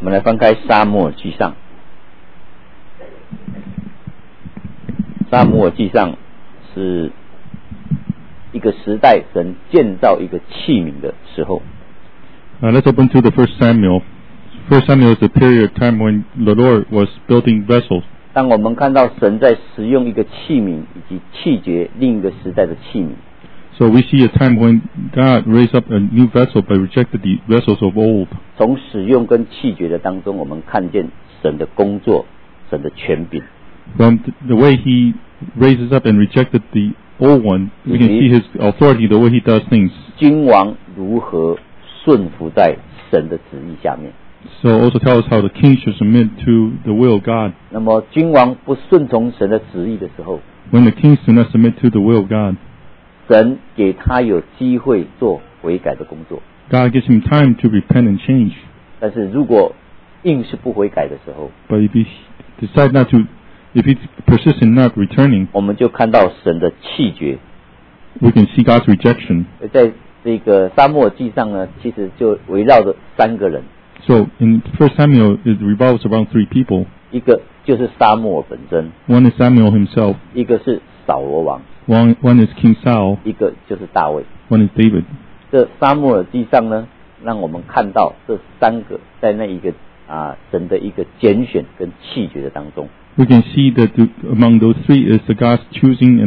们来翻开撒母耳记上。撒母耳记上是一个时代神建造一个器皿的时候。 Let's open to the First Samuel. First Samuel is the period of time when the Lord was building vessels. 当我们看到神在使用一个器皿以及弃绝另一个时代的器皿。 So we see a time when God raised up a new vessel but rejected the vessels of old. 从使用跟弃绝的当中，我们看见神的工作，神的权柄。 From the way He raises up and rejected the old one, we can see His authority, the way He does things. 君王如何顺服在神的旨意下面。 So also tell us how the king should submit to the will of God. 那么君王不顺从神的旨意的时候， When the kings do not submit to the will of God, 神给他有机会做悔改的工作。 God gives him time to repent and change. 但是如果硬是不悔改的时候， But if he decides not to, if he persists in not returning, 我们就看到神的弃绝。 we can see God's rejection. 在这个撒母耳记上呢，其实就围绕着三个人， So in 1 Samuel, it revolves around three people. 一个就是撒母耳本身， One is Samuel himself, 一个是扫罗王， one is King Saul, 一个就是大卫。 one is David. 这撒母耳记上呢，让我们看到这三个在那一个神的一个拣选跟弃绝的当中。 We can see that among those three is the God's chosen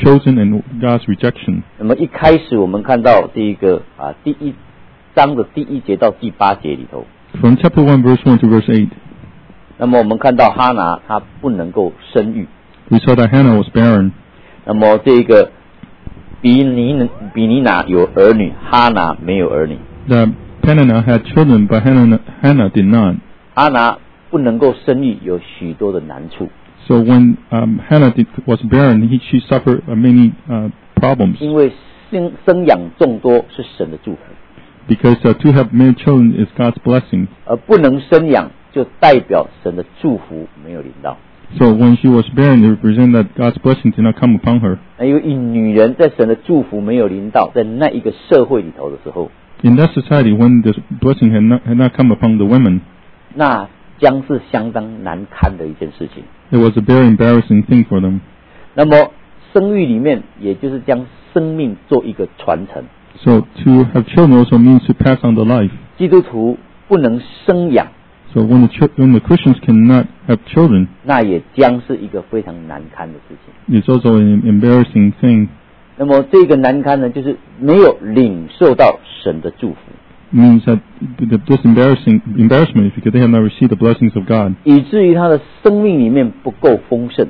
and God's rejection. 那么一开始我们看到这个第一章的第一节到第八节里头， From chapter 1, verse 1 to verse 8, 那么我们看到哈拿她不能够生育， we saw that Hannah was barren. 那么这个比尼拿有儿女，哈拿没有儿女。 That Peninnah had children, but Hannah did not. 哈拿不能够生育有许多的难处， So when Hannah was barren, she suffered many problems. 因为生养众多是神的祝福， Because to have many children is God's blessing. 而不能生养就代表神的祝福没有临到。 So when she was barren, it represented that God's blessing did not come upon her. 因为女人在神的祝福没有临到，在那一个社会里头的时候， In that society, when the blessing had not come upon the women, 那将是相当难堪的一件事情。 it was a very embarrassing thing for them. 那么生育里面，也就是将生命做一个传承。 So to have children also means to pass on the life. 基督徒不能生养， So when the Christians cannot have children, 那也将是一个非常难堪的事情。 it's also an embarrassing thing. 那么这个难堪呢，就是没有领受到神的祝福， Means that this embarrassment is because they have not received the blessings of God, 以至于他的生命里面不够丰盛。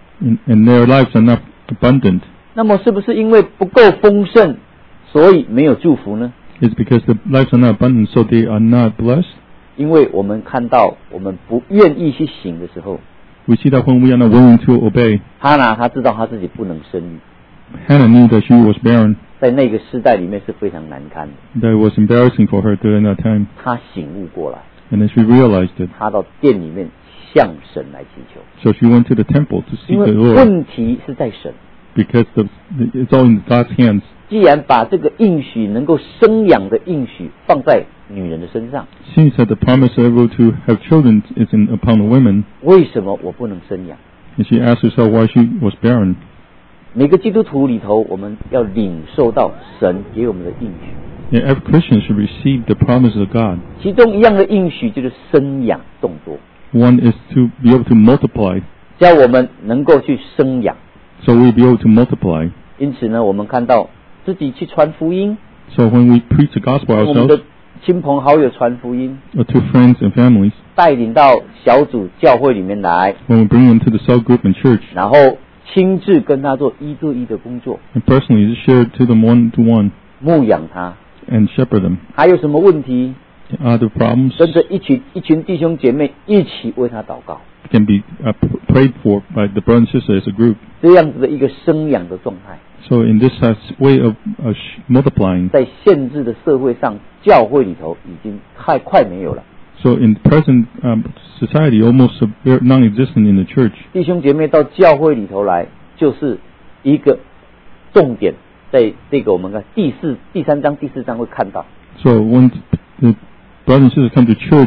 and their lives are not abundant. 那么是不是因为不够丰盛，所以没有祝福呢？ It's because the lives are not abundant, so they are not blessed. 因为我们看到我们不愿意去行的时候， We see that when we are not willing to obey. 哈拿他知道他自己不能生育， Hannah knew that she was barren, 在那个时代里面是非常难堪的。 that it was embarrassing for her during that time. 他醒悟过来， And then she realized it. 他到店里面向神来祈求， So she went to the temple to 因 seek 为 the Lord, 问题是在神。 because it's all in God's hands. 既然把这个应许能够生养的应许放在女人的身上， Since that the promise able to have children is upon the women, 为什么我不能生养？ and she asked herself why she was barren. 每个基督徒里头，我们要领受到神给我们的应许， And every Christian should receive the promise of God. 其中一样的应许就是生养众多， One is to be able to multiply, 叫我们能够去生养。 so we'll be able to multiply. 因此呢，我们看到自己去传福音， So when we preach the gospel 我们 ourselves, 的亲朋好友传福音， or to friends and families, 带领到小组教会里面来， when we bring them to the cell group and church, 然后亲自跟他做一对一的工作， and personally to share to them one-to-one 牧养他。 and shepherd them. 还有什么问题？ Other problems 跟着一群弟兄姐妹一起为他祷告， can be prayed for by the brother and sister as a group. 这样子的一个生养的状态， So in this way of multiplying, 在现制的社会上，教会里头已经快没有了。 so in present society, almost non-existent in the church. 弟兄姐妹到教会里头来，就是一个重点，在这个我们看第三章、第四章会看到。 So when the brothers and sisters come to church,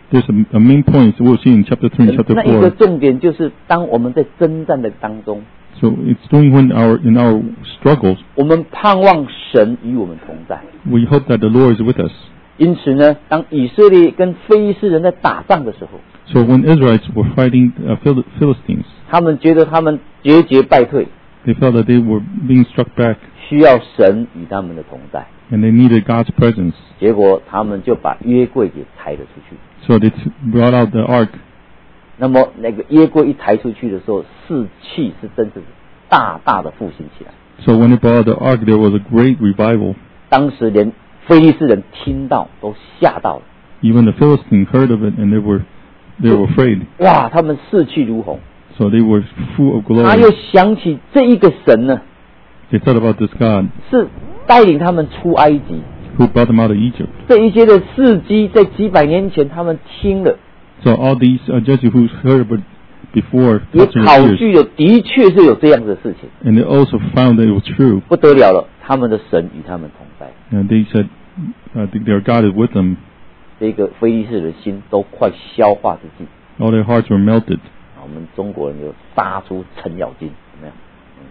there's a main point we'll see in chapter 3 and chapter 那一个 4. 重点就是当我们在征战的当中， So it's doing when in our struggles, 我们盼望神与我们同在。 we hope that the Lord is with us. 因此呢，当以色列跟非利士人在打仗的时候， So when Israelites were fighting Philistines, 他们觉得他们节节败退， they felt that they were being struck back 需要神与他们的同在。 and they needed God's presence. 结果他们就把约柜给抬了出去。 So they brought out the ark. 那么那个约柜一抬出去的时候，士气是真是大大的复兴起来。 So when they brought out the ark, there was a great revival. 当时连非利士人听到都吓到了， Even the Philistines heard of it and they were afraid. 哇，他们士气如虹。 So they were full of 他又 glory. 想起这一个神呢， They thought about this God 是带领他们出埃及， who brought them out of Egypt. 这一些的事迹在几百年前他们听了， So all these judges who heard of it before, 也 thousands 考 of years, 据了，的确是有这样的事情， and they also found that it was true. 不得了了，他们的神与他们同在。 And they said their God is with them. 这个非利士人的心都快消化之际， All their hearts were melted. 我们中国人就杀出程咬金，有没有？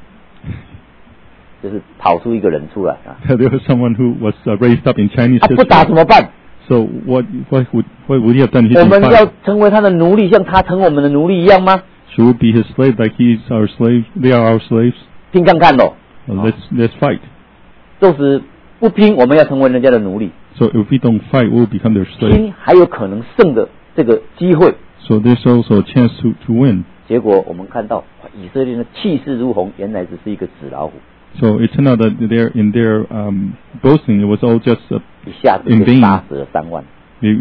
就是跑出一个人出来啊！ There was someone who was raised up in Chinese 不打 history. 怎么办？ So what would he have done? He 我们 didn't 要 fight. 成为他的奴隶，像他成我们的奴隶一样吗？ Should we be his slave like he's our slave? They are our slaves. 拼看看咯， Well, let's fight. 就是不拼，我们要成为人家的奴隶。 So if we don't fight, we'll become their slave. 拼还有可能胜的这个机会。 So there's also a chance to win. 结果我们看到以色列人的气势如虹，原来只是一个纸老虎， So it turned out that in their boasting, it was all just 一下子 in 就 vain. 杀死了3万，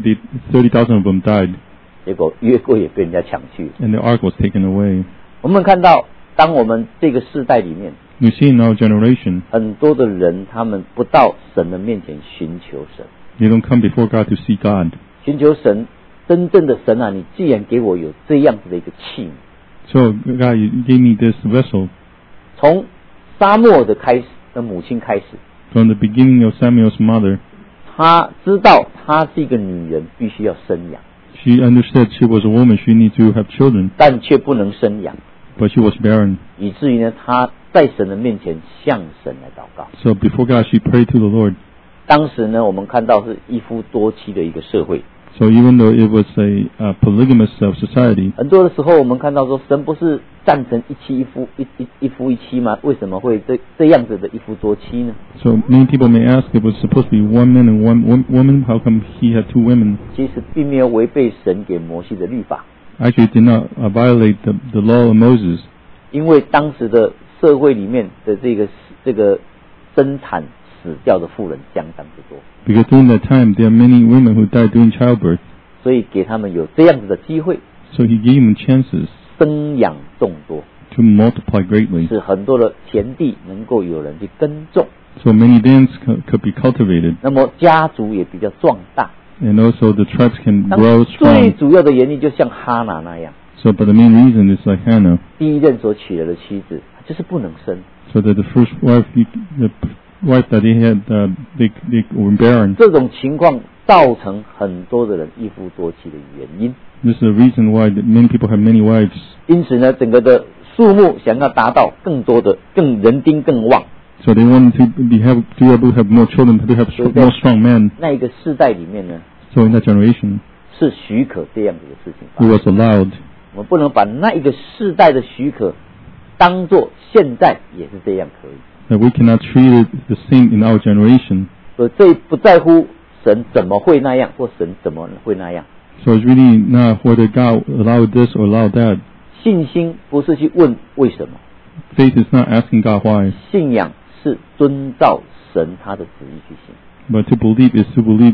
30,000 of them died, 结果约柜也被人家抢去了。 and the ark was taken away. 我们看到，当我们这个世代里面， You see in our generation, 很多的人他们不到神的面前寻求神， they don't come before God to see God. 寻求神真正的神啊！你既然给我有这样子的一个器皿， So God, you gave me this vessel. 从撒母耳的母亲开始， From the beginning of Samuel's mother, 她知道她是一个女人，必须要生养， she understood she was a woman. She needed to have children, 但却不能生养， but she was barren. 以至于呢，她在神的面前向神来祷告。 So before God, she prayed to the Lord. 当时呢，我们看到是一夫多妻的一个社会， So even though it was a polygamous society, 很多的时候我们看到说，神不是赞成一夫一妻吗？为什么会这样子的一夫多妻呢？ so many people may ask, it was supposed to be one man and one woman. How come he had two women? 其实并没有违背神给摩西的律法， Actually, it did not violate the law of Moses, 因为当时的社会里面的这个生产死掉的妇人相当之多， because during that time there are many women who died during childbirth. 所以给他们有这样子的机会， So he gave them chances 生养众多， to multiply greatly. 使很多的田地能够有人去耕种， So many lands could be cultivated, 那么家族也比较壮大。 and also the tribes can 当 grow 最 strong. 主要的原因就像哈拿那样， So, but the main reason is like Hannah, 第一任所娶来的妻子就是不能生， so that the first wife, the wife that they had, they were barren. 这种情况造成很多的人一夫多妻的原因。 This is the reason why many people have many wives. 因此呢，整个的数目想要达到更多的、更人丁更旺， So they wanted to be able to have more children, to have more strong men. 那一个世代里面呢， So in that generation, 是许可这样子的事情发 it 生。 was allowed. 我们不能把那一个世代的许可当作现在也是这样可以。 That we cannot treat it the same in our generation. 所以这不在乎神怎么会那样，或神怎么会那样。 So it's really not whether God allowed this or allowed that. 信心不是去问为什么， Faith is not asking God why, 信仰是遵照神他的旨意去行。 but to believe is to believe,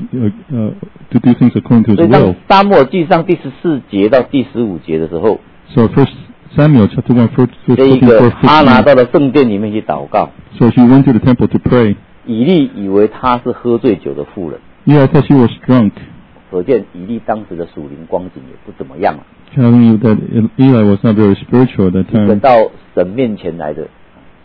to do things according to 所 His 以当 will. 撒母耳记上第14节到第15节的时候， So First Samuel chapter 1, verse 这一 14, 个 verse 他拿 15. 到了圣殿里面去祷告， So she went to the temple to pray. 以利以为她是喝醉酒的妇人， Yeah, I thought she was drunk, 可见以利当时的属灵光景也不怎么样啊。 telling you that Eli was not very spiritual at that 一个 time. 到神面前来的，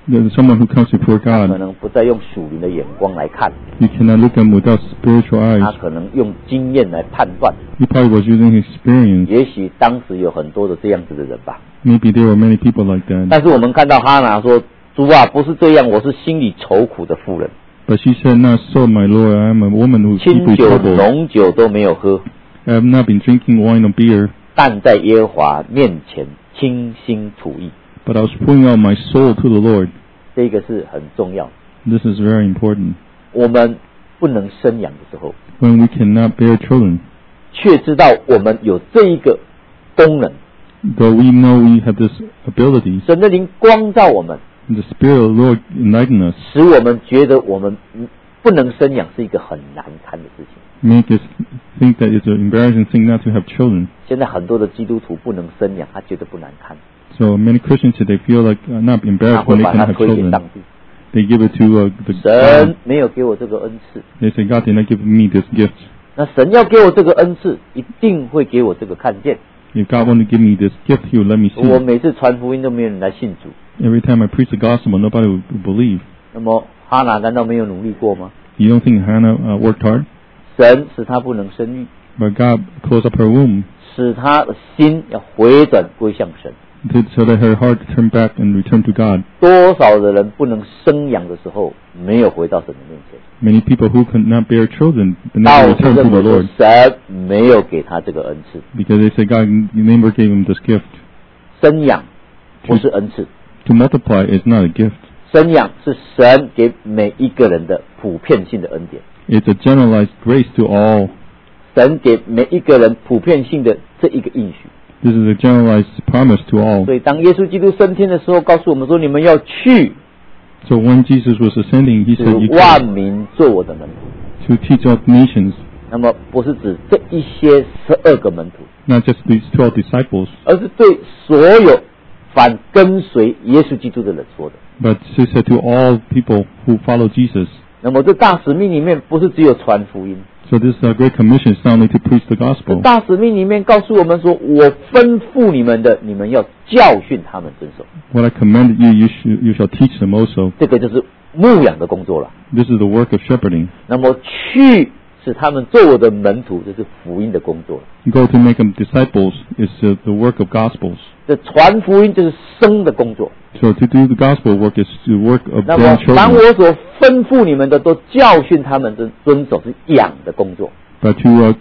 There's someone who comes before 可 God. 能不再用属灵的眼光来看， You cannot look at him without spiritual 他 eyes. 可能用经验来判断。 He probably was using his experience. 也许当时有很多的这样子的人吧。 Maybe there were many people like that. 但是我们看到哈拿说：“主啊，不是这样，我是心里愁苦的妇人， But she said, Not so, my Lord. I am a woman who is 清 deeply 酒、 troubled. 浓酒都没有喝， I have not been drinking wine or beer, 但在耶和华面前倾心吐意。 but I was pouring out my soul to the Lord. ” 这个是很重要。 This is very important. 我们不能生养的时候， When we cannot bear children, 却知道我们有这一个功能， though we know we have this ability, 神的灵光照我们， the Spirit of the Lord enlighten us, 使我们觉得我们不能生养是一个很难堪的事情。 make us think that it's an embarrassing thing not to have children. 现在很多的基督徒不能生养，他觉得不难堪， So many Christians today feel like not 他 embarrassed 会 when they 把它 cannot have 推给 children. 上帝。 They give it to the 神 God. 没有给我这个恩赐， They say, God did not give me this gift. 那神要给我这个恩赐，一定会给我这个看见。 If God wanted to give me this gift, He would let me 我 see. 每次传福音都没有人来信主， Every time I preach the gospel, nobody would believe. 那么哈拿难道没有努力过吗？ You don't think Hannah worked hard? 神使他不能生育， But God closed up her womb 使他的心要回转归向神。 so that her heart turned back and returned to God. 多少的人不能生养的时候，没有回到神的面前， Many people who could not bear children but 到 never 处 returned to 认 the 为说 Lord 神没有给他这个恩赐。 because they say God never gave him this gift. 生养不是恩赐， To multiply is not a gift. 生养是神给每一个人的普遍性的恩典。 It's a generalized grace to all. 神给每一个人普遍性的这一个应许。 This is a generalized promise to all. 所以当耶稣基督升天的时候，告诉我们说：“你们要去， So when Jesus was ascending, He 使 said, You 万 come 民做我的门徒。 to teach all nations, ” 那么不是指这一些12个门徒， not just these 12 disciples, 而是对所有反跟随耶稣基督的人说的。 but He said to all people who follow Jesus. 那么这大使命里面不是只有传福音， So this Great Commission is not only to preach the 这 gospel. 大使命里面告诉我们说：“我吩咐你们的，你们要教训他们遵守。 What I commanded you, you shall teach them also. ” 这个就是牧养的工作了。 This is the work of shepherding. 那么去使他们做我的门徒，这是福音的工作了。 Go to make them disciples is the work of gospels. 这传福音就是生的工作。 So to do the gospel work is the work of 那么 bearing 凡 children. 我所吩咐你们的，都教训他们遵守，是养的工作。 But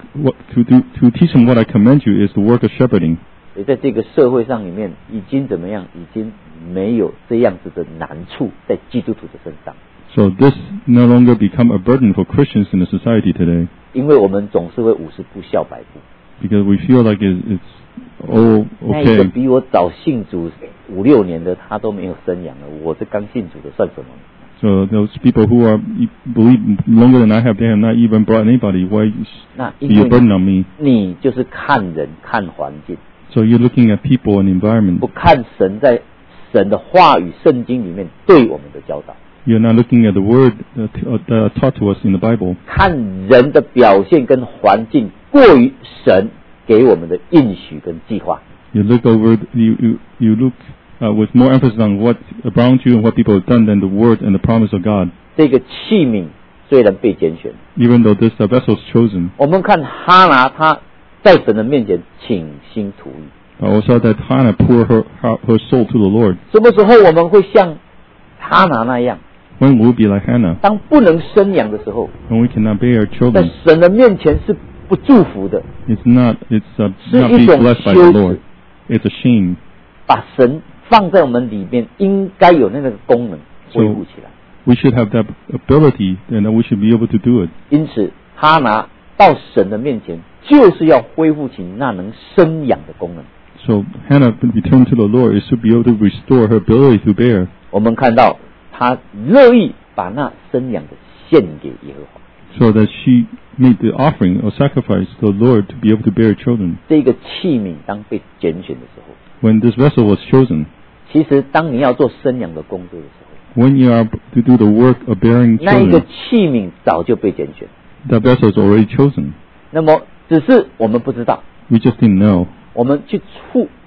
to teach them what I command you is the work of shepherding. 所以在这个社会上里面，已经怎么样？已经没有这样子的难处在基督徒的身上， So this no longer become a burden for Christians in the society today 因为我们总是会50步笑100步。 because we feel like it's oh 那一个 okay. 比我早信主5、6年的，他都没有生养了，我这刚信主的算什么？ So those people who believe longer than I have, they have not even brought anybody. Why 那 be 因 a 为 burden on me? 你就是看人看环境， So you're looking at people and environment. 不看神在神的话语圣经里面对我们的教导， You're not looking at the word that taught to us in the Bible. 看人的表现跟环境过于神给我们的应许跟计划。 You look look with more emphasis on what around you and what people have done than the word and the promise of God. 这个器皿虽然被拣选， Even though this vessel is chosen, 我们看哈拿他在神的面前倾心吐意。 I also that Hannah poured her soul to the Lord. 什么时候我们会像哈拿那样？ When will we be like Hannah? 当不能生养的时候， When we cannot bear 在 children. 神的面前是不祝福的， It's not 是 not 一 be 种 blessed by 羞 the 耻 Lord.。It's a shame. 把神放在我们里面，应该有那个功能恢复起来。 We should have that ability, and we should be able to do it. 因此，哈拿到神的面前，就是要恢复起那能生养的功能。 So Hannah returned to the Lord is to be able to restore her ability to bear. 我们看到他乐意把那生养的献给耶和华。 So that she made the offering or sacrifice to the Lord to be able to bear children. 这个器皿当被拣选的时候， When this vessel was chosen, 其实当你要做生养的工作的时候， when you are to do the work of bearing 那一个 children, 器皿早就被拣选。 that vessel is already chosen. 那么只是我们不知道， We just didn't know. 我们去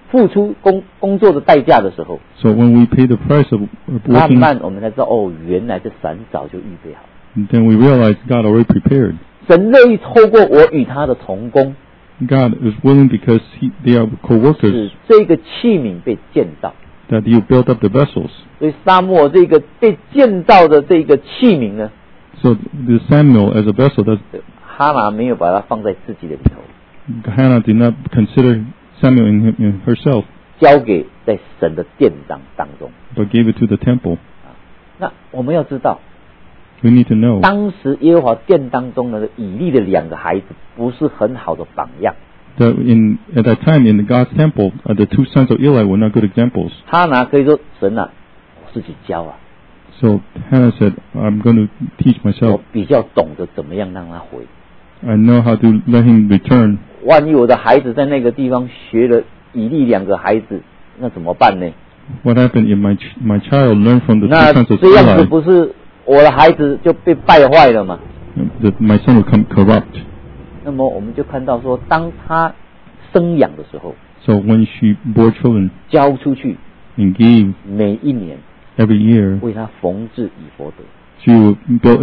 付出工作的代价的时候， So when we pay the price of 慢 working, 慢我们才知道，哦，原来这神早就预备好。 then we realize God already prepared. 神乐意透过我与他的同工， God is willing because they are co-workers 使这个器皿被建造。 that you build up the vessels. 所以撒母耳这个被建造的这个器皿呢， So the Samuel as a vessel, that 哈拿没有把它放在自己的里头， Hannah did not consider Samuel in herself, 交给在神的殿当中。 but gave it to the temple. 那我们要知道， We need to know 当时耶和华殿当中的以利的2个孩子不是很好的榜样。 that at that time in God's temple, the two sons of Eli were not good examples. 哈拿可以说神啊，我自己教啊， So Hannah said, I'm going to teach 我 myself. 比较懂得怎么样让他回。 I know how to let him return. 万一我的孩子在那个地方学了以利2个孩子，那怎么办呢？ What happened if my child learned from the two 那 sons of 这样子 Eli, 不是我的孩子就被败坏了吗？ that my son will come corrupt. 那么我们就看到说，当他生养的时候， So when she bore children 交出去， and gave 每一年 every year, 为他缝制以弗得 she would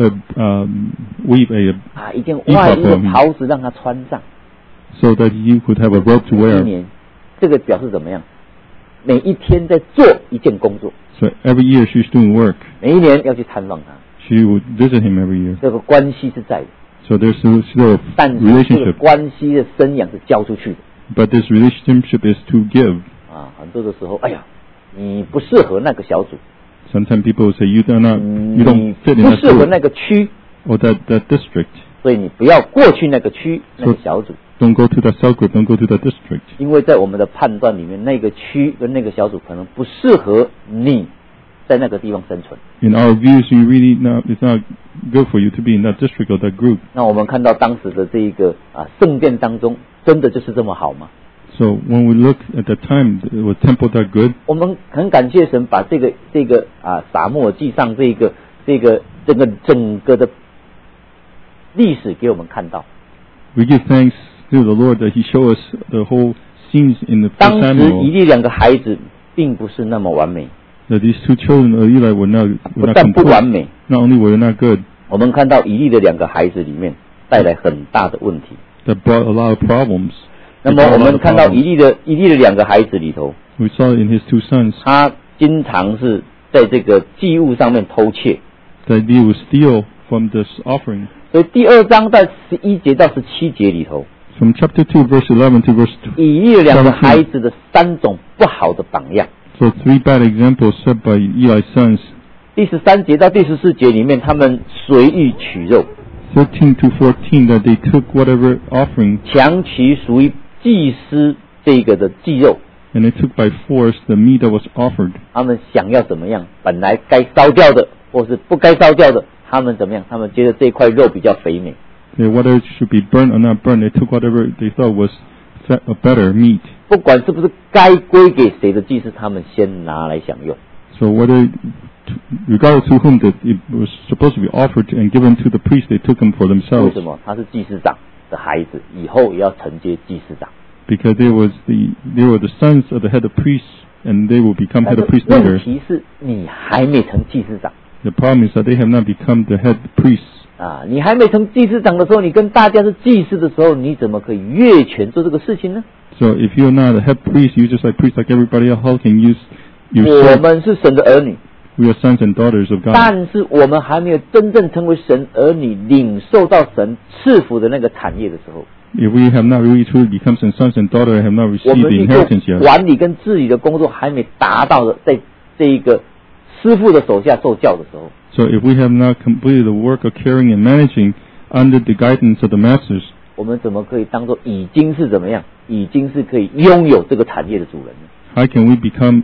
weave a 一件外衣的袍子让他穿上。 so that he could have a robe to 每一 wear. 年，这个表示怎么样？每一天在做一件工作， So every year she's doing work. 每一年要去探望他， She would visit him every year. 这个关系是在的， So there's still a 但是这个 relationship. 关系的生养是交出去的 But this relationship is to give. 啊。很多的时候，哎呀，你不适合那个小组， Sometimes people say you do not, you 你 don't fit 不 in that 适合 group 那个区， or that district. 所以你不要过去那个区那个小组， Don't go to that cell group. Don't go to that district. 因为在我们的判断里面，那个区跟那个小组可能不适合你在那个地方生存。 In our views, it's not good for you to be in that district or that group. 那我们看到当时的这一个圣殿当中，真的就是这么好吗？ So when we look at the time, was temple that good? 我们很感谢神把这个撒母耳记上这个整个的历史给我们看到。 We give thanks to the Lord that He showed us the whole scenes in the 当 first 时以 Samuel. 利2个孩子并不是那么完美， That these two children of Eli were 不 not 但不完 complete. 美， Not only were they not good, 我们看到以利的2个孩子里面带来很大的问题。 that brought a lot of problems. 那么我们看到以利的2个孩子里头， We saw it in his two sons 他经常是在这个祭物上面偷窃。 that they would steal from this offering. 所以第2章在11节到17节里头， From chapter 2, verse 11 to verse 2. 以利的2个孩子的3种不好的榜样。 So 3 bad examples set by Eli's sons. 第13节到第14节里面，他们随意取肉， 13 to 14, that they took whatever offering 强取属于祭司这个的祭肉， and they took by force the meat that was offered. 他们想要怎么样？本来该烧掉的，或是不该烧掉的，他们怎么样？他们觉得这块肉比较肥美。 Whether it should be burnt or not burnt, they took whatever they thought was a better meat. 不管是不是该归给谁的祭司，他们先拿来享用。 So regardless to whom that it was supposed to be offered and given to the priest, they took them for 为 themselves. 什么？他是祭司长的孩子，以后也要承接祭司长。 Because they were the sons of the head of priests, and they will become 但 head 是 of priest 问 later. 题是你还没成祭司长 The problem is that they have not become the head priests. 啊！你还没成祭司长的时候，你跟大家是祭司的时候，你怎么可以越权做这个事情呢？ So if you're not a head priest, you're just like priests like everybody else. How can you 我 serve? 们是神的儿女， We are sons and daughters of God. 但是我们还没有真正成为神儿女，领受到神赐福的那个产业的时候， If we have not really truly become sons and daughters, have not 我 received 们 the 去做 inheritance yet. 管理跟治理的工作还没达到的，在这一个师傅的手下受教的时候， So if we have not completed the work of caring and managing under the guidance of the masters, 我们怎么可以当做已经是怎么样？已经是可以拥有这个产业的主人呢？ how can we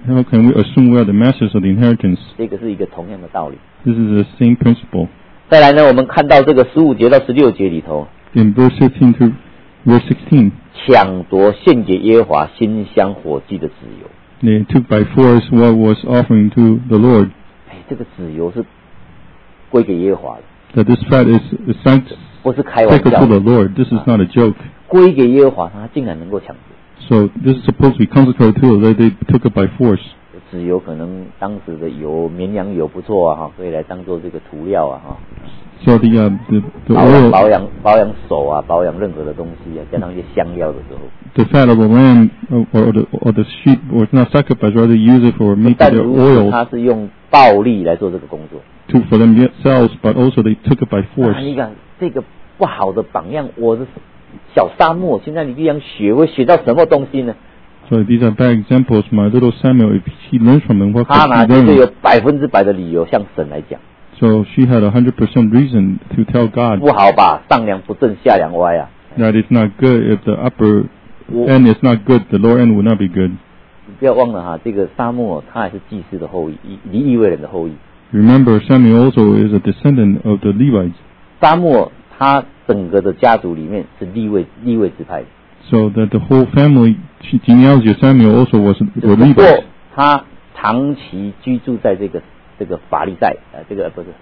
assume we are the masters of the inheritance? 这个是一个同样的道理。 This is the same principle. 再来呢，我们看到这个15节到16节里头， In verse 15 to verse 16, 抢夺献给耶和华馨香火祭的脂油。 they took by force what was offering to the Lord. 这个脂油是归给耶和华的， That this fat is 不是开玩 sacred 笑 to the 的。 Lord. This is not a joke. 归给耶和华，他竟然能够抢夺。 So this is supposed to be consecrated to, that they took it by force. 脂油可能当时的油，绵羊油不错啊，可以来当做这个涂料啊，哈。 So the oil, 保养手啊，保养任何的东西啊，加上一些香料的时候。 the fat of the lamb or the sheep was not sacrificed, rather use it for 不 making 但 their 如此， oil 他是用暴力来做这个工作。 for themselves, but also they took it by force. 你看这个不好的榜样，我的小沙漠，现在你这样学，会学到什么东西呢？ So these are bad examples. My little Samuel, if he learns from them, what 他 could 呢 he 绝对 learn? 有100%的理由向神来讲， So she had 100% reason to tell God 不好吧，上梁不正下梁歪啊。 that it's not good. If the upper 我 end is not good, the lower end will not be good. 你不要忘了哈，这个沙漠他还是祭司的后裔，利未人的后裔。 Remember, Samuel also is a descendant of the Levites. 沙漠他整个的家族里面是利未支派的。 So that the whole family genealogy of Samuel also were 只不 Levites. 过他长期居住在这个法利赛这个不是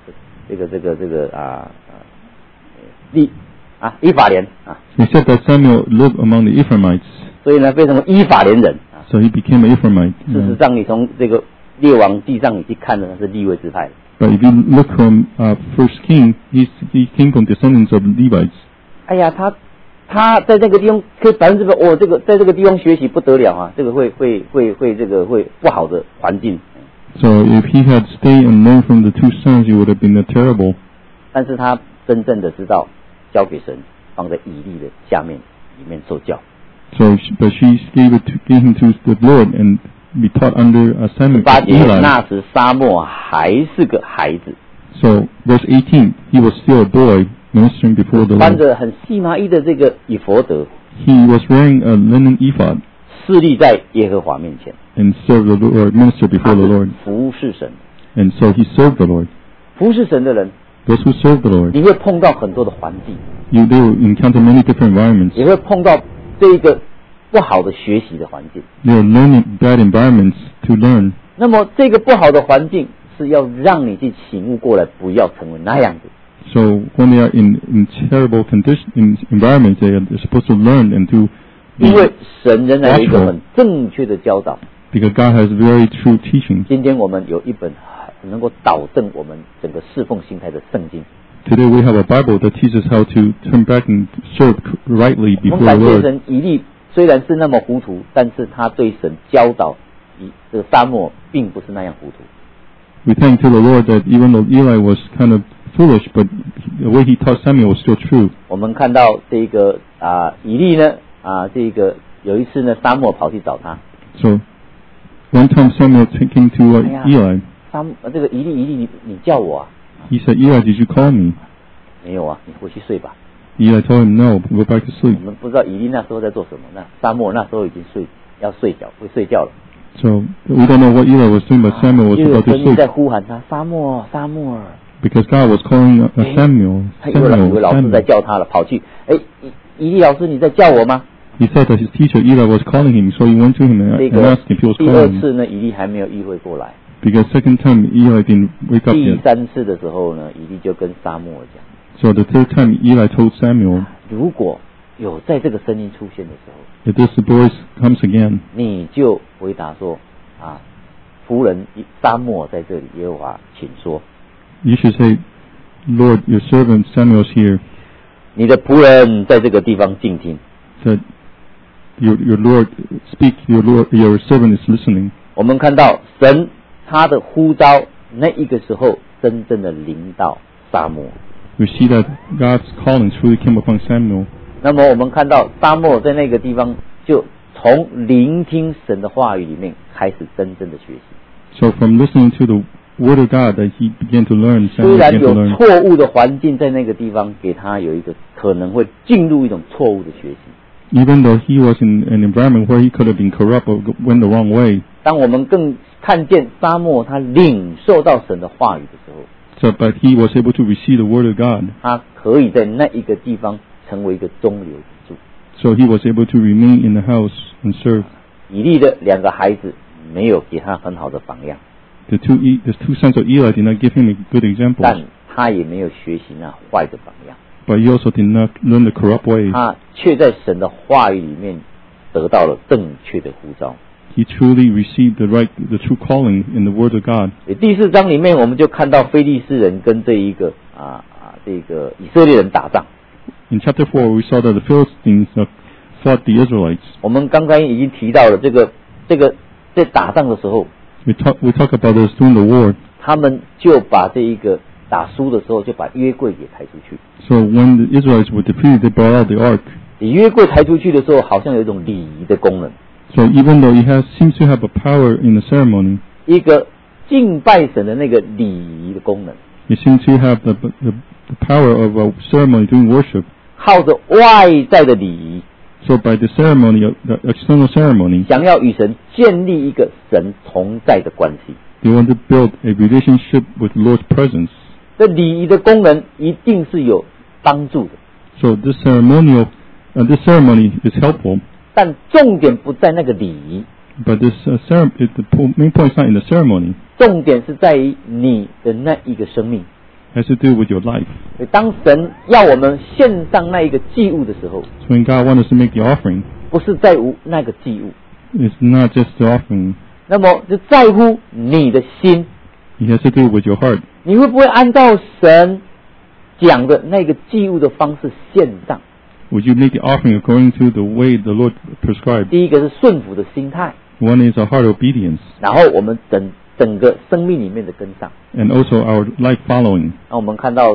以法莲啊， He said that Samuel lived among the Ephraimites, 所以呢被称为以法莲人啊。 so he became an Ephraimite. 事实上，你从这个列王记上你去看的，他是利未支派的。 But if you look from First King, he came from descendants of Levites. 哎呀，他在那个地方可以100%，这个在这个地方学习不得了啊，这个会这个会不好的环境。 So if he had stayed and learned from the two sons, he would have been terrible. 但是他真正的知道交给神，放在以利的下面里面受教。 So, but she gave him to the Lord and be taught under Samuel 18节， Eli. 那时沙漠还是个孩子， So verse 18, he was still a boy ministering before the 穿 Lord. 着很细麻衣的这个以弗得， He was wearing a linen ephod 侍立在耶和华面前， and served the Lord, ministered 他 before the 是 Lord. 服侍神。 And so he served the Lord. 服侍神的人， Those who serve the Lord, 你会碰到很多的环境， they will encounter many different environments. 也会碰到这一个不好的学习的环境。 They are learning bad environments to learn. 那么这个不好的环境是要让你去醒悟过来，不要成为那样子。 So when they are in terrible in environments, they are supposed to learn and to 因 be 为神仍然有一个很正确的教导。 because God has very true teachings. 今天我们有一本能够导正我们整个侍奉心态的圣经。 Today we have a Bible that teaches how to turn back and serve rightly 我 before 们感 the 谢 Lord. 神，以利虽然是那么糊涂，但是他对神教导这个沙漠并不是那样糊涂。 We thank to the Lord that even though Eli was kind of foolish, but the way he taught Samuel was still true. 我们看到这个以利呢这个有一次呢，沙漠跑去找他， So one time Samuel came to Eli. 这个以利你叫我啊？ He said, Eli, did you call me? 没有啊，你回去睡吧。 Eli told him, no, go back to 我 sleep. 们不知道以利那时候在做什么，那沙漠那时候已经要睡觉了。 So we don't know what Eli was doing, but Samuel was 就有 about to 声音在 sleep 呼喊他，沙漠。 because God was calling Samuel. 他以为老师在 Samuel. 叫他了，跑去，以利老师你在叫我吗？ He said that his teacher Eli was calling him, so he went to him 这 and 个 asked if he was 第二 calling him. 次呢，以利还没有意会过来。 Because second time Eli didn't wake up 第 yet. 三次的时候呢，以利就跟沙漠讲， So the third time Eli told Samuel, 如果有在这个声音出现的时候， if this voice comes again, 你就回答说夫人沙漠在这里，耶和华请说。 you should say, Lord, your servant Samuel's here. 你的仆人在这个地方静听。 That your Lord speak, your servant is listening. 我们看到神他的呼召，那一个时候真正的临到沙漠。 We see that God's calling truly came upon Samuel. 那么我们看到沙漠在那个地方，就从聆听神的话语里面开始真正的学习。 So from listening to the word of God, that he began to learn. 虽 Samuel 然 began to 有 learn. 错误的环境在那个地方，给他有一个可能会进入一种错误的学习。 Even though he was in an environment where he could have been corrupt or went the wrong way. 当我们更看见沙漠他领受到神的话语的时候， So, but he was able to receive the word of God. 他可以在那一个地方成为一个中流砥柱。 So he was able to remain in the house and serve. 以利的两个孩子没有给他很好的榜样， The two sons of Eli did not give him a good example, 但他也没有学习那坏的榜样。 but he also did not learn the corrupt way. 他却在神的话语里面得到了正确的呼召。 He truly received the true calling in the Word of God. 第4章里面，我们就看到非利士人跟这一个以色列人打仗。 In chapter 4, we saw that the Philistines fought the Israelites. 我们刚刚已经提到了这个在打仗的时候， We talk about this during the war. 他们就把这一个打输的时候，就把约柜给抬出去。 So when the Israelites were defeated, they brought out the ark. 约柜抬出去的时候，好像有一种礼仪的功能。 So even though it seems to have a power in the ceremony, 一个敬拜神的那个礼仪的功能， it seems to have the power of a ceremony during worship. 靠着外在的礼仪， So by the ceremony, the external ceremony, 想要与神建立一个神同在的关系。 they want to build a relationship with the Lord's presence. 这礼仪的功能一定是有帮助的， So this ceremony is helpful, 但重点不在那个礼仪， but the main point is not in the ceremony. 重点是在于你的那一个生命。 It has to do with your life. 当神要我们献上那一个祭物的时候， So when God wants us to make the offering, 不是在乎那个祭物， it's not just the offering. 那么就在乎你的心， It has to do with your heart. 你会不会按照神讲的那个祭物的方式献上？ Would you make the offering according to the way the Lord prescribed? 第一个是顺服的心态， One is a heart obedience, 然后我们整个生命里面的跟上。 and also our life following. 那我们看到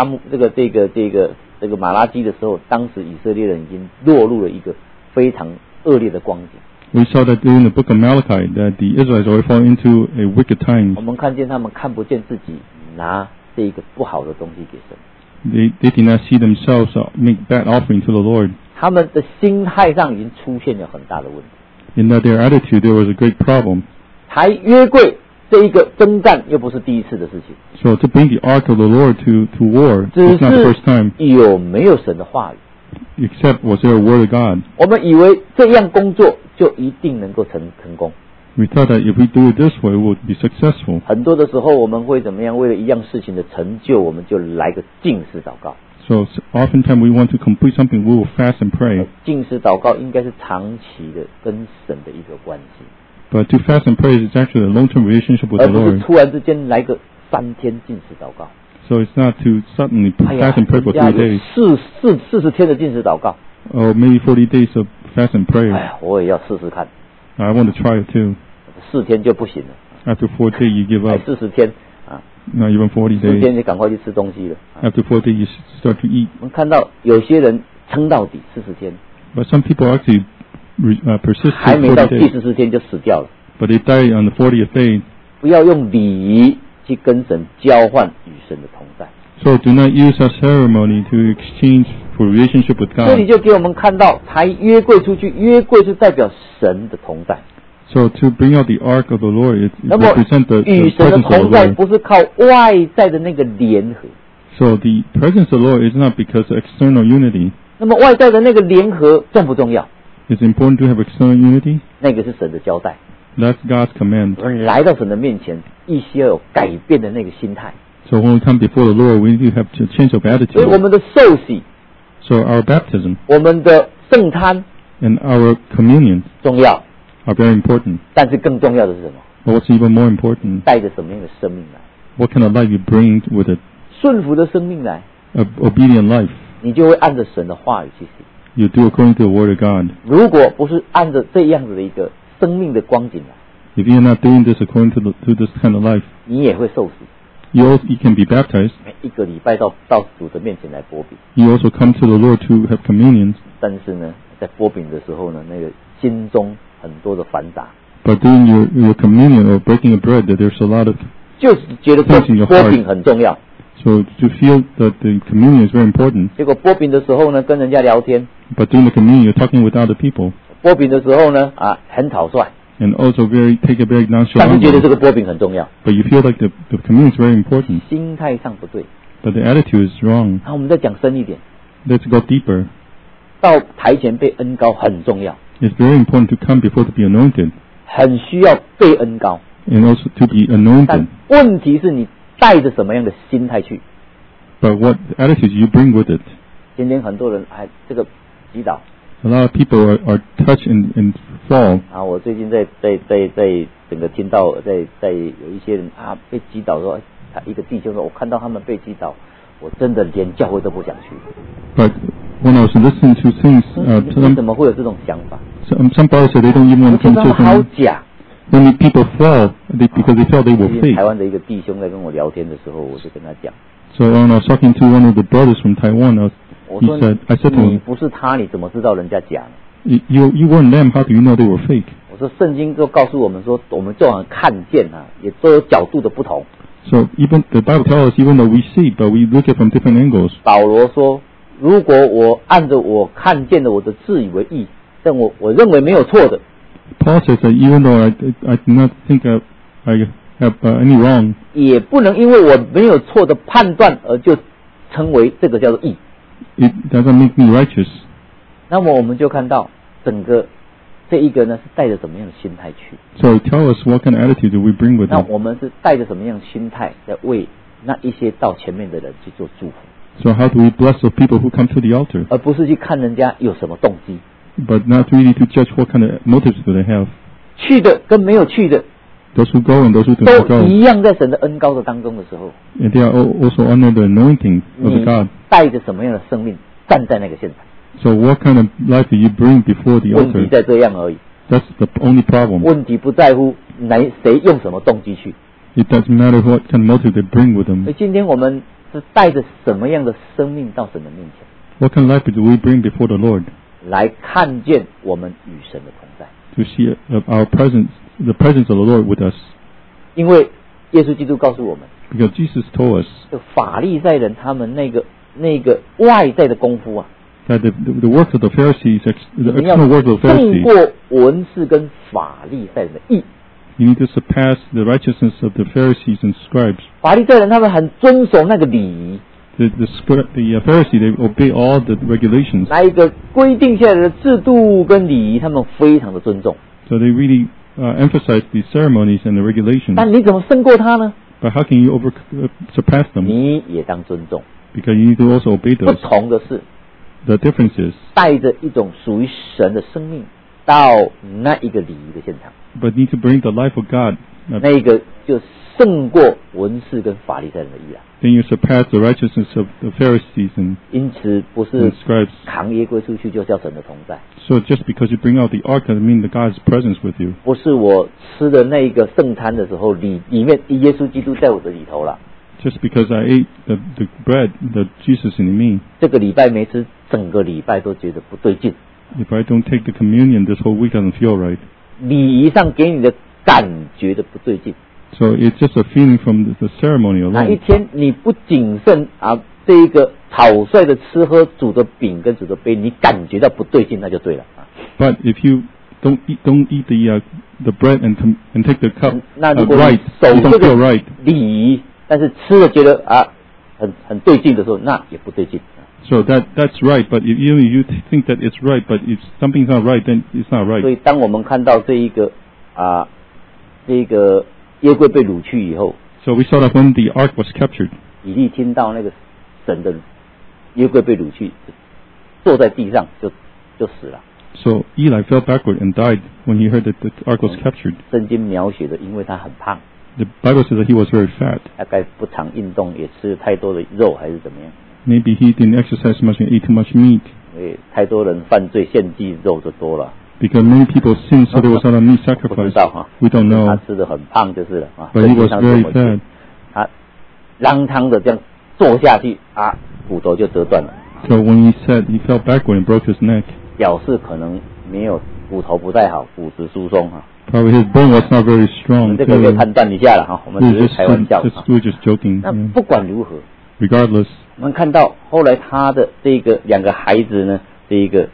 这个马拉基的时候，当时以色列人已经落入了一个非常恶劣的光景。 We saw that during the book of Malachi that the Israelites already fall into a wicked time. 我们看见他们看不见自己拿这一个不好的东西给神， They did not see themselves make bad offering to the Lord. 他们的心态上已经出现了很大的问题。 In that their attitude, there was a great problem. 抬约柜这一个征战又不是第一次的事情， So to bring the ark of the Lord to war 只 is not the first 是 time. 有没有神的话语。 Except was there a word of God? 我们以为这样工作就一定能够成功。 We thought that if we do it this way, we would be successful. 很多的时候我们会怎么样？为了一样事情的成就，我们就来个禁食祷告。 So oftentimes we want to complete something, we will fast and pray. 禁食祷告应该是长期的跟神的一个关系， But to fast and pray is actually a long-term relationship with 而 the 不是 Lord. 突然之间来个3天禁食祷告。 So it's not to suddenly 哎呀， fast and pray for 人家 3 days, 有40天的禁食祷告， or maybe 40 days of fast and 哎 prayer. 呀，我也要试试看。 I want to try it too. 4天就不行了， After 4 days, you give 还 up. 40天啊， Not even 40 4 days. 天就赶快去吃东西了。 After 4 days, you start to eat. 我们看到有些人撑到底40天， But some people actually persist 还 to 没到 40 第 days. 14天就死掉了。 But they die on the 40th day. 不要用礼仪去跟神交换与神的同在。 So do not use a ceremony to exchange for relationship with 这里 God. 就给我们看到，抬约柜出去，约柜是代表神的同在。 So to bring out the ark of the Lord, it 那么 represents the 与神的 presence of the 同在 Lord. 不是靠外在的那个联合， So the presence of the Lord is not because of external unity. 那么外在的那个联合重不重要？ It's important to have external unity. 那个是神的交代。 That's God's command. 我们来到神的面前，必须要有改变的那个心态。 So when we come before the Lord, we need to have a change of 所以我 attitude. 们的受洗， So our baptism 我们的圣餐 and our communion 重要， are very important. 但是更重要的是什么？ But what's even more important, 带着什么样的生命来？ what kind of life you bring with it? 顺服的生命来， Obedient life. 你就会按着神的话语去行。 You do according to the word of God. 如果不是按着这样子的一个生命的光景来， If you're not doing this according to this kind of life, 你也会受死。 you can be baptized. 每一个礼拜到主的面前来剥饼， You also come to the Lord to have communion. 但是呢，在剥饼的时候呢，那个心中很多的繁杂， But doing your communion or breaking of bread, that there's a lot of 就是觉得剥饼很重要。 so to feel that the communion is very important. 结果剥饼的时候呢，跟人家聊天； But during the communion, you're talking with other people, 剥饼的时候呢，很草率， and also take a very 但是觉得 nonchalant. 这个剥饼很重要， But you feel like the communion is very important. 心态上不对。 But the attitude is wrong. 然后我们再讲深一点， Let's go deeper. 到台前被恩膏很重要， It's very important to come before to be anointed, 很需要被恩膏。 and also to be 但 anointed. 问题是你带着什么样的心态去？ But what attitude you bring with it? 今天很多人这个祈祷， A lot of people are touched and fall. 啊，我最近在整个听到在有一些人啊被击倒说，他一个弟兄说，我看到他们被击倒，我真的连教会都不想去。 But when I was listening to things, 你怎么会有这种想法？ some brothers said they don't even 我 want 觉 to 得他们好 church 假。 when people fall because they felt they were 最近 fake. 台湾的一个弟兄在跟我聊天的时候，我就跟他讲， So when I was talking to one of the brothers from Taiwan, 我 he 说 said, I said to 你 him, 不是他，你怎么知道人家假呢？ you weren't them, how do you know they were fake? 我说圣经都告诉我们说，我们这样看见啊，也都有角度的不同。 So even the Bible tells us, even though we see, but we look at it from different angles. 保罗说，如果我按着我看见的我的自以为义，但我认为没有错的， Paul says that even though I do not think I have any wrong, 也不能因为我没有错的判断而就称为这个叫做义。 it doesn't make me righteous. 那么我们就看到整个这一个呢是带着什么样的心态去？ So tell us what kind of attitude do we bring with 那 it? 我们是带着什么样的心态在为那一些到前面的人去做祝福， So how do we bless the people who come to the altar, 而不是去看人家有什么动机？ but not really to judge what kind of motives do they have? 去的跟没有去的 Those who go and those who do not 都 go, 一样，在神的恩高的当中的时候， and they are also under the anointing of 你 God. 带着什么样的生命站在那个现场？ So what kind of life do you bring before the 问题 altar? 在这样而已， That's the only problem. 问题不在乎谁用什么动机去。 It doesn't matter what kind of motive they bring with 所以 them. 今天我们是带着什么样的生命到神的面前， What kind of life do we bring before the Lord 来看见我们与神的同在？ to see our presence, the presence of the Lord with us? 因为耶稣基督告诉我们， Because Jesus told us 就法利赛人他们那个外在的功夫啊， that the works of the Pharisees, the 你们要 external works of the 胜 Pharisees, 过文士跟法利赛人的义。 you need to surpass the righteousness of the Pharisees and scribes. 法利赛人他们很遵守那个礼仪， The Pharisee, they obey all the regulations. 那一个规定下来的制度跟礼仪，他们非常的尊重。 So they really emphasize the ceremonies and the regulations. 但你怎么胜过他呢？ But how can you surpass them? 你也当尊重。 Because you need to also obey 不 those. 同的是， The difference is, 带着一种属于神的生命到那一个礼仪的现场， but need to bring the life of God. 那一个就胜过文士跟法利赛人的义啊。 Then you surpass the righteousness of the Pharisees and 因此，不是 scribes. 扛耶归出去就叫神的同在， So just because you bring out the ark doesn't mean that God's presence with you. 不是我吃的那个圣餐的时候里面耶稣基督在我的里头了。 Just because I ate the bread, the Jesus in me, 这个礼拜没吃，整个礼拜都觉得不对劲。 if I don't take the communion, this whole week doesn't feel right. 礼仪上给你的感觉的不对劲， So it's just a feeling from the ceremony 哪一 alone. 天你不谨慎啊，这一个草率的吃喝煮的饼跟煮的杯，你感觉到不对劲，那就对了啊。 But if you don't eat the bread and take the cup 那如果 right, 你守 you 这 don't feel 个 right. 礼仪，但是吃了觉得啊很对劲的时候，那也不对劲。 So that's right. But if you think that it's right, but if something's not right, then it's not 所 right. 以当我们看到这一个约柜被掳去以后， So we saw that when the ark was captured, 以利听到那个神的约柜被掳去，坐在地上就死了。 so Eli fell backward and died when he heard that the ark was captured. 圣经描写的，因为他很胖， The Bible says that he was very fat. 大概不常运动，也吃太多的肉还是怎么样， Maybe he didn't exercise much and ate too much meat. 所以太多人犯罪献祭肉就多了。 Because many people sinned, so there was not a meat 不知 sacrifice. 道哈， We don't 他 know. 吃的很胖就是了啊。 But he 圣经 was 上这 very 么写 fat. 他啷汤的这样坐下去啊，骨头就折断了， So when he said he fell backward and broke his neck, 表示可能没有骨头不太好，骨质疏松哈。 probably his bone was not very 我们 strong. 这个可以 So 判断一下了哈，我们 we 只 were 是开玩笑哈。 we were just joking. 那 Yeah. 不管如何， Regardless, 我们看到后来他的这个两个孩子呢，这个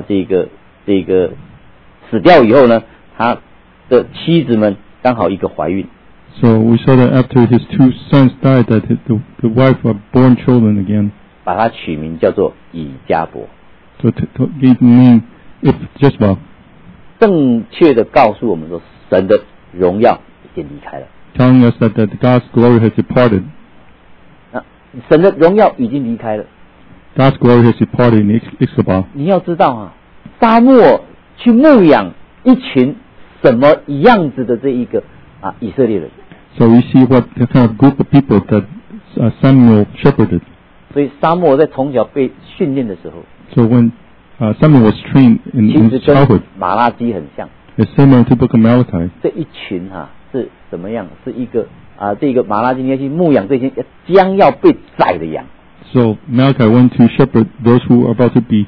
死掉以后呢，他的妻子们刚好一个怀孕， so we saw that after his two sons died, that the wife were born children again. 把他取名叫做以迦伯， So to gave the name Jezebel, 正确的告诉我们说，神的荣耀已经离开了。 telling us that God's glory has departed. 神的荣耀已经离开了。 God's glory has departed in Ichabod. 你要知道啊， 沙漠去牧养一群什么样子的这一个以色列人。 So we see what kind of group of people that Samuel shepherded. 所以沙漠在从小被训练的时候， So when Samuel was trained in 其 his 实跟 childhood, 马拉基很像。 it's similar to the book of Malachi. 这一群是怎么样？是一个这个马拉基要去牧养这些将要被宰的羊。 So Malachi went to shepherd those who are about to be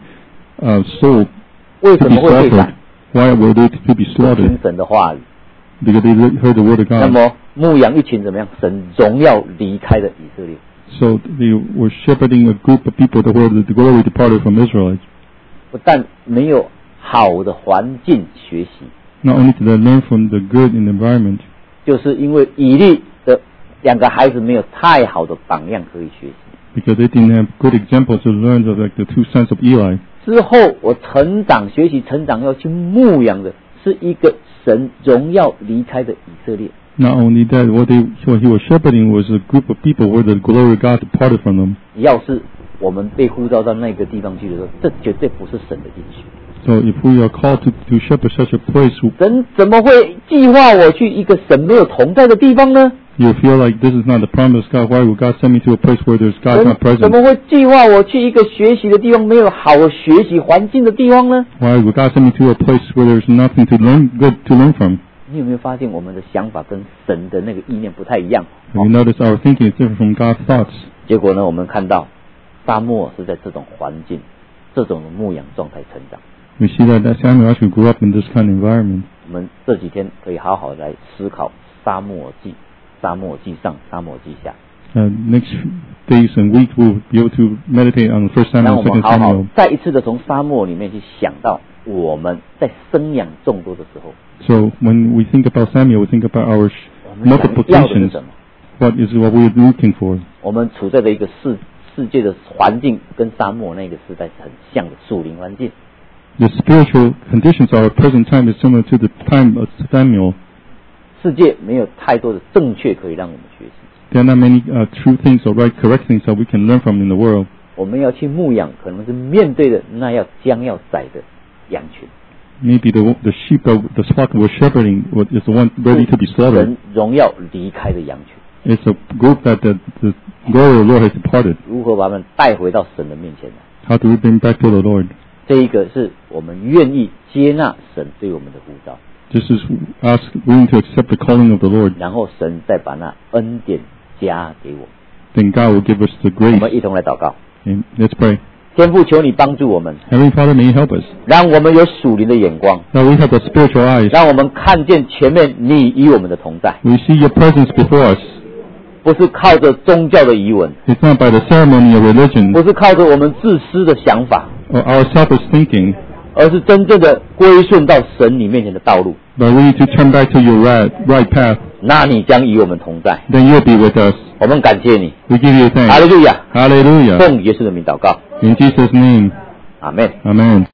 sold 为 to 什 be 么会被 slaughtered. 宰？ Why were they to be 听 slaughtered? 神的话语。 Because they heard the word of 那 God. 么牧养一群怎么样？神荣耀离开了以色列。 So they were shepherding a group of people that were the glory departed from Israelites. 不但没有好的环境学习， Not only did they learn from the good in the environment, 就是因为以利的2个孩子没有太好的榜样可以学习。 because they didn't have good examples to learn of, like the 2 sons of Eli. 之后我学习成长要去牧养的是一个神荣耀离开的以色列。 Not only that, what he was shepherding was a group of people where the glory of God departed from them. 要是我们被呼召到那个地方去的时候，这绝对不是神的应许。 So if we are called to shepherd such a place, 神怎么会计划我去一个神没有同在的地方呢？ you feel like this is not the promise of God. Why would God send me to a place where there's God 神 not 怎 present? 么会计划我去一个学习的地方没有好的学习环境的地方呢？ Why would God send me to a place where there's nothing to learn good to learn from? 你有没有发现我们的想法跟神的那个意念不太一样？ Have you noticed our thinking is different from God's thoughts? 结果呢，我们看到沙漠是在这种环境、这种牧养状态成长。 We see that Samuel actually grew up in this kind of environment. 我们这几天可以好好来思考沙漠记、沙漠记上、沙漠记下。 Next days and weeks we'll be able to meditate on 1 Samuel, 让我们 2 好好 Samuel. 再一次的从沙漠里面去想到我们在生养众多的时候， So when we think about Samuel, we think about our 我们想要的是 multiplications. 什么？ What is what we're looking for? 我们处在的一个世界的环境跟沙漠那个时代是很像的属灵环境。 The spiritual conditions of our present time is similar to the time of Samuel. 世界没有太多的正确可以让我们学习。 There are not many true things or correct things that we can learn from in the world. 我们要去牧养，可能是面对的那将要宰的羊群。 Maybe the sheep that the flock we're shepherding is the one ready to be slaughtered. 神荣耀离开的羊群， It's a group that the glory of the Lord has departed. 如何把他们带回到神的面前来？ How do we bring back to the Lord? 这一个是我们愿意接纳神对我们的呼召， This is us willing to accept the calling of the Lord. 然后神再把那恩典加给我们。 Then God will give us the 我 grace. 们一同来祷告。 And let's pray. 天父，求你帮助我们， Heavenly Father, may you help us. 让我们有属灵的眼光， That we have the spiritual eyes. 让我们看见前面你与我们的同在， We see your presence before us. 不是靠着宗教的遗文， It's not by the ceremony of religion 不是靠着我们自私的想法， or our selfish thinking, 而是真正的归顺到神你面前的道路。 but we need to turn back to your right path. 那你将与我们同在， Then you'll be with us. 我们感谢你， We give you 哈利 thanks. 路亚， Hallelujah. 奉耶稣的名祷告， In Jesus' name, 阿门。 amen.